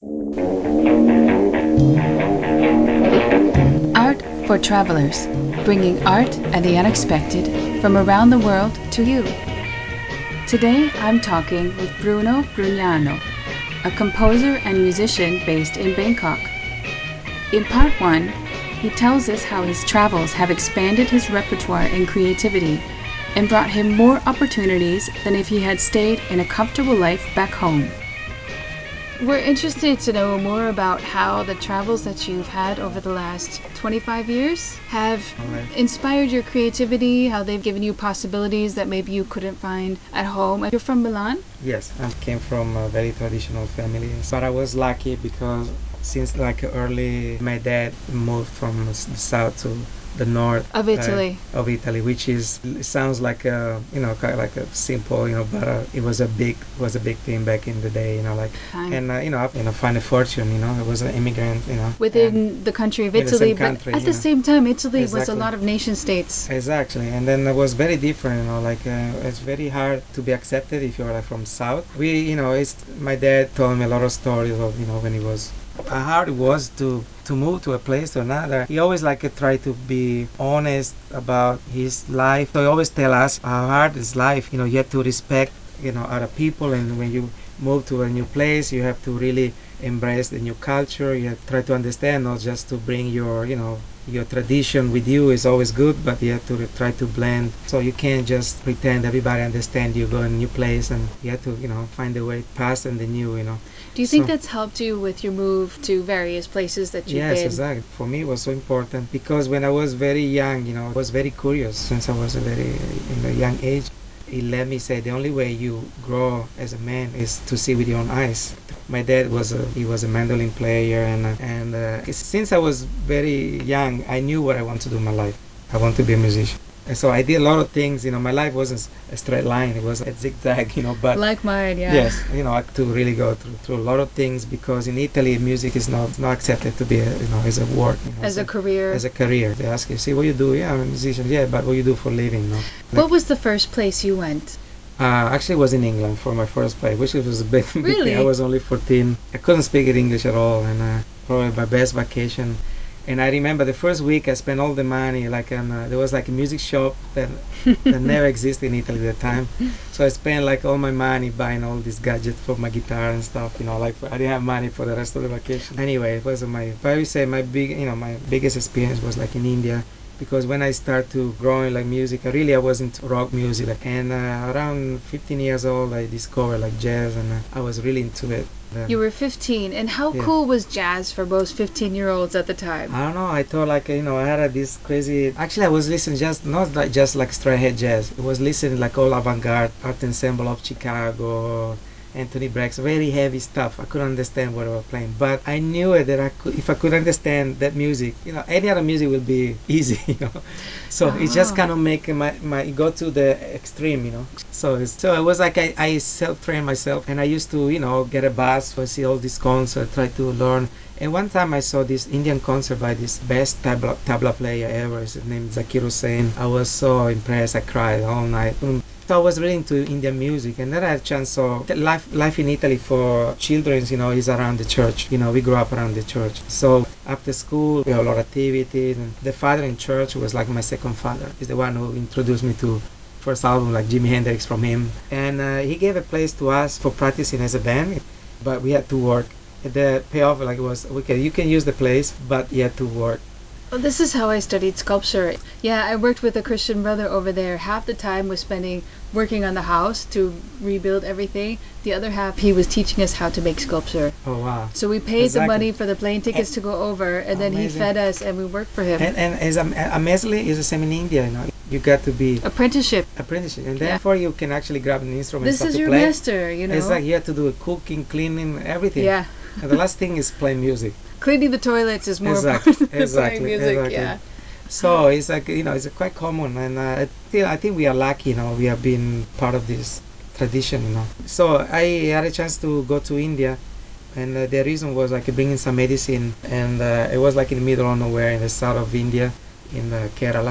Art for Travelers, bringing art and the unexpected from around the world to you. Today I'm talking with Bruno Brugnano, a composer and musician based in Bangkok. In part 1, he tells us how his travels have expanded his repertoire and creativity and brought him more opportunities than if he had stayed in a comfortable life back home. We're interested to know more about how the travels that you've had over the last 25 years have inspired your creativity, how they've given you possibilities that maybe you couldn't find at home. You're from Milan? Yes, I came from a very traditional family, but I was lucky because since early, my dad moved from the south to the north of Italy, which is it sounds like a kind of like a simple but it was a big thing back in the day, and I find a fortune, I was an immigrant, within the country of Italy, but at the same time, Italy was a Exactly. lot of nation states. Exactly, and then it was very different. It's very hard to be accepted if you're from South. It's my dad told me a lot of stories of when he was how hard it was to move to a place to another. He always try to be honest about his life. So he always tell us how hard is life. You have to respect other people, and when you move to a new place, you have to really embrace the new culture. You have to try to understand, not just to bring your tradition with you is always good, but you have to try to blend. So you can't just pretend everybody understand you go in a new place, and you have to find a way past and the new. Do you think that's helped you with your move to various places that you've Yes, been? exactly. For me, it was so important because when I was very young, I was very curious since I was a very in a young age. He let me say the only way you grow as a man is to see with your own eyes. My dad was a mandolin player, and since I was very young, I knew what I want to do in my life. I want to be a musician. And so I did a lot of things. My life wasn't a straight line. It was a zigzag. But Like mine, yeah. yes, I had to really go through a lot of things because in Italy, music is not accepted to be as a work. As a career. As a career. They ask you, see, what you do? Yeah, I'm a musician. Yeah, but what you do for a living? What was the first place you went? Actually, it was in England for my first play, which was a big Really? thing. I was only 14. I couldn't speak English at all, and probably my best vacation. And I remember the first week I spent all the money there was a music shop that never existed in Italy at the time. So I spent all my money buying all these gadgets for my guitar and stuff. I didn't have money for the rest of the vacation. Anyway, it was I would say my biggest experience was in India, because when I started to growing music, I was into rock music, and around 15 years old I discovered jazz, and I was really into it. You were 15, and how Yeah. cool was jazz for most 15-year-olds at the time? I don't know. I thought I had this crazy. Actually, I was listening just not just straight ahead jazz. I was listening all avant-garde art ensemble of Chicago, Anthony Braxton, very heavy stuff. I couldn't understand what they were playing, but I knew it that if I could understand that music, any other music will be easy. So it just kind of make my go to the extreme. So it was I self-trained myself, and I used to get a bus to see all these concerts, try to learn. And one time I saw this Indian concert by this best tabla player ever. His name is Zakir Hussain. I was so impressed. I cried all night. So I was really into Indian music, and then I had a chance. So life in Italy for children, is around the church. We grew up around the church. So after school, we have a lot of activities. And the father in church was like my second father. He's the one who introduced me to first album like Jimi Hendrix from him, and he gave a place to us for practicing as a band, but we had to work. The payoff was okay, you can use the place, but you had to work. Well, this is how I studied sculpture. Yeah, I worked with a Christian brother over there. Half the time was spending working on the house to rebuild everything. The other half, he was teaching us how to make sculpture. Oh wow. So we paid the Exactly. money for the plane tickets to go over, and then he Amazing. fed us, and we worked for him. And as amazingly is the same in India. You got to be Apprenticeship. apprenticeship, and Yeah. therefore you can actually grab an instrument. This start is to your play. master, It's like you have to do cooking, cleaning, everything. Yeah. And the last thing is playing music. Cleaning the toilets is more Exactly. important than Exactly. playing music. Exactly. Yeah. So it's it's quite common, and I think we are lucky, we have been part of this tradition. So I had a chance to go to India, and the reason was bringing some medicine, and it was in the middle of nowhere in the south of India, in Kerala.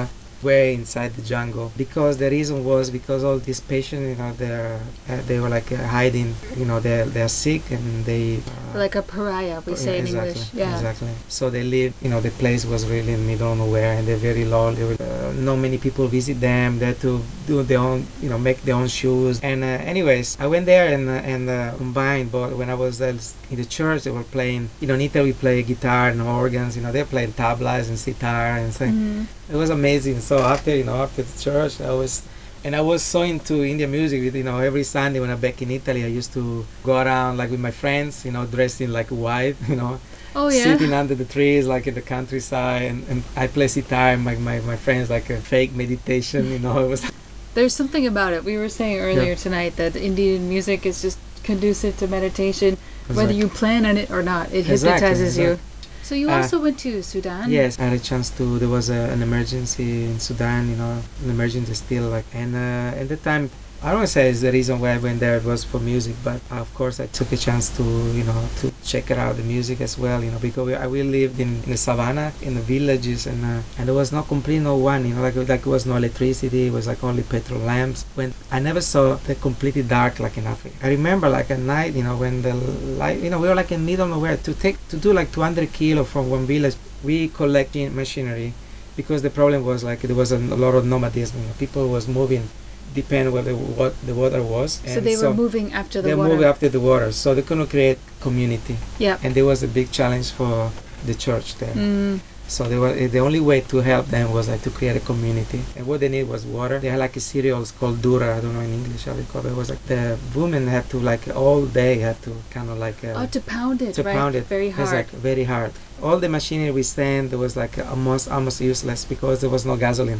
way inside the jungle, because the reason was because all these patients, they were like hiding, they're sick, and they Like a pariah, we say in exactly, English. Yeah. exactly. So they live, the place was really in the middle of nowhere, and they're very low. Not many people visit them. They had to do their own, make their own shoes. And anyways, I went there and combined. But when I was in the church, they were playing. In Italy, we play guitar and organs. They're playing tablas and sitar and things. It was amazing. So after the church, I was so into Indian music. Every Sunday when I'm back in Italy, I used to go around like with my friends, dressed in like white, Oh yeah. sitting under the trees, like in the countryside, and I play sitar, and my friends like a fake meditation, It was. There's something about it. We were saying earlier tonight that Indian music is just conducive to meditation, whether Exactly. you plan on it or not. It hypnotizes you. So you also went to Sudan? Yes, I had a chance to. There was an emergency in Sudan, an emergency still, and at the time, I don't want to say it's the reason why I went there. It was for music, but of course I took a chance to, to check it out the music as well, because we lived in the savannah, in the villages, and there was no complete no one, like it was no electricity. It was like only petrol lamps. When I never saw the completely dark like in Africa. I remember like at night, when the light, we were like in the middle of nowhere to do like 200 kilo from one village. We collecting machinery because the problem was like there was a lot of nomadism. People was moving depend where what the water was. So they were moving after the they water. moved after the water, so they couldn't create community. Yeah. And there was a big challenge for the church there. Mm. So the only way to help them was like to create a community, and what they need was water. They had like a cereals called dura. I don't know in English how they call it. It was like the women had to like all day had to kind of like to pound it, to right? pound it. Very hard. Exactly, very hard. All the machinery we sent was like almost useless because there was no gasoline.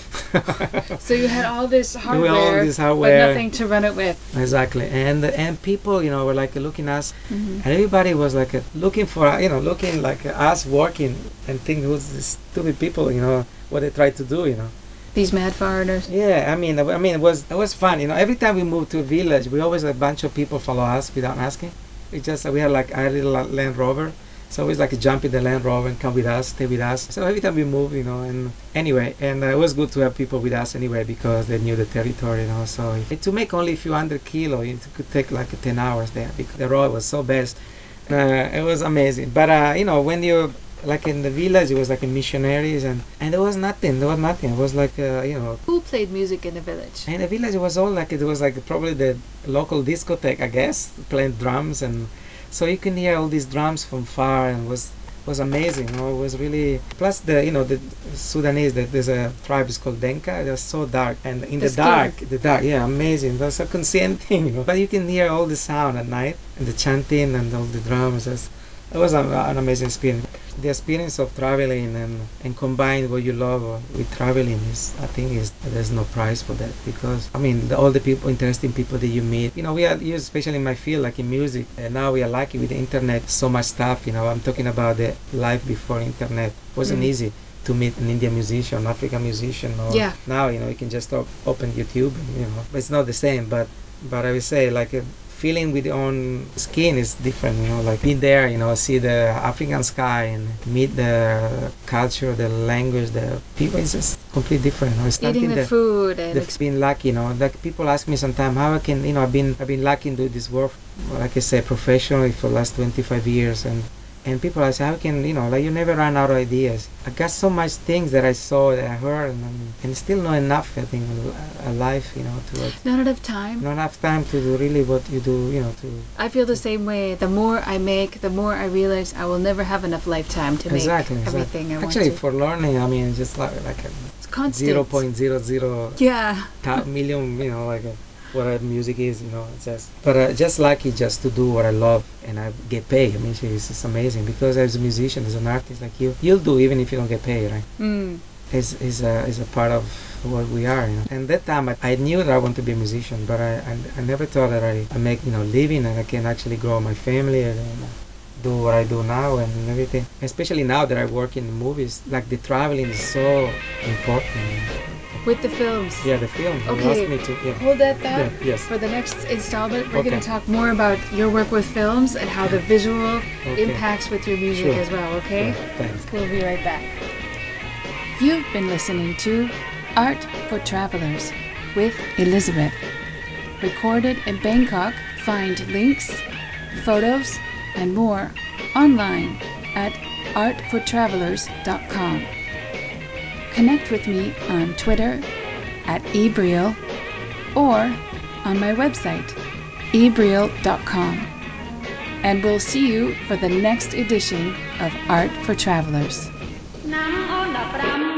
So you had all this hardware, but nothing to run it with. Exactly, and people, were like looking at us, Mm-hmm. and everybody was like looking for, looking like us working, and think who's these stupid people, what they try to do. These mad foreigners. Yeah, it was fun. Every time we moved to a village, we always a bunch of people follow us without asking. We had like a little Land Rover. So always like jump in the Land Rover and come with us, stay with us. So every time we move, and anyway, and it was good to have people with us anyway because they knew the territory, So to make only a few hundred kilo, it could take like 10 hours there because the road was so best. It was amazing. But when you like in the village, it was like missionaries, and there was nothing. There was nothing. It was like Who played music in the village? in the village, it was all like it was like probably the local discotheque, I guess, playing drums, and so you can hear all these drums from far, and was amazing. It was really plus the Sudanese. That there's a tribe is called Denka. They're so dark, and in the dark, yeah, amazing. That's a conscient thing. But you can hear all the sound at night and the chanting and all the drums. It was an amazing experience. The experience of traveling and combine what you love with traveling I think there's no price for that because all the people, interesting people that you meet, we are, especially in my field, like in music, and now we are lucky with the internet, so much stuff, I'm talking about the life before internet. It wasn't easy to meet an Indian musician, an African musician, or now, you can just open YouTube, but it's not the same, but I would say like feeling with your own skin is different, like being there, see the African sky and meet the culture, the language, the people. It's just completely different. It's eating the food and being lucky, like people ask me sometimes how I can, I've been lucky to do this work, like I say, professionally for the last 25 years, and people I say, how can, like you never run out of ideas. I got so much things that I saw, that I heard, and still not enough, I think, a life, to not enough time. Not enough time to do really what you do, to. I feel the same way. The more I make, the more I realize I will never have enough lifetime to make everything I want to. Actually, for learning, just like it's constant. 0.00 million, like what music is, just lucky just to do what I love and I get paid. It's amazing because as a musician, as an artist like you'll do even if you don't get paid, right? Is a part of what we are, And that time I knew that I want to be a musician, but I never thought that I make living and I can actually grow my family and do what I do now and everything. Especially now that I work in movies, like the traveling is so important. With the films. Yeah, the film. Okay, me to, hold that thought. Yeah, yes. For the next installment, we're going to talk more about your work with films and how the visual impacts with your music as well, okay? Yeah, thanks. We'll be right back. You've been listening to Art for Travelers with Elizabeth. Recorded in Bangkok. Find links, photos, and more online at artfortravelers.com. Connect with me on Twitter at ebriel or on my website ebriel.com. And we'll see you for the next edition of Art for Travelers.